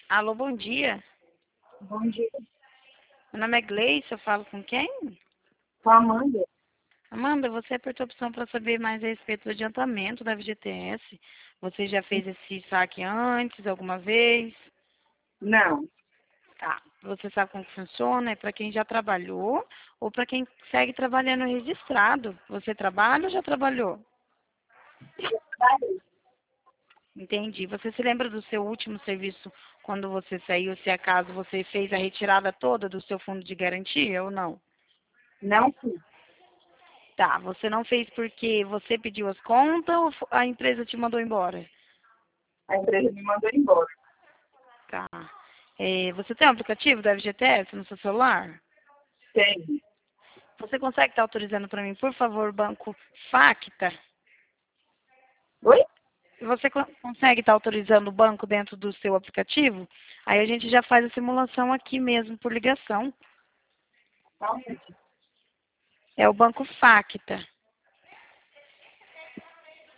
Alô, bom dia. Bom dia, Meu nome é Gleice, eu falo com quem? com a Amanda. Amanda, você apertou a opção para saber mais a respeito do adiantamento da FGTS. Você já fez esse saque antes, alguma vez? Não, Tá. Você sabe como que funciona? É para quem já trabalhou ou para quem segue trabalhando registrado. Você trabalha ou já trabalhou? Entendi. Você se lembra do seu último serviço quando você saiu, se acaso você fez a retirada toda do seu fundo de garantia ou não? não fui. Tá, você não fez porque você pediu as contas ou a empresa te mandou embora? A empresa me mandou embora. Tá. Você tem um aplicativo da FGTS no seu celular? Tem. Você consegue estar autorizando para mim, por favor, o banco Facta? Oi? Você consegue estar autorizando o banco dentro do seu aplicativo? Aí a gente já faz a simulação aqui mesmo por ligação. Aonde? É o banco Facta.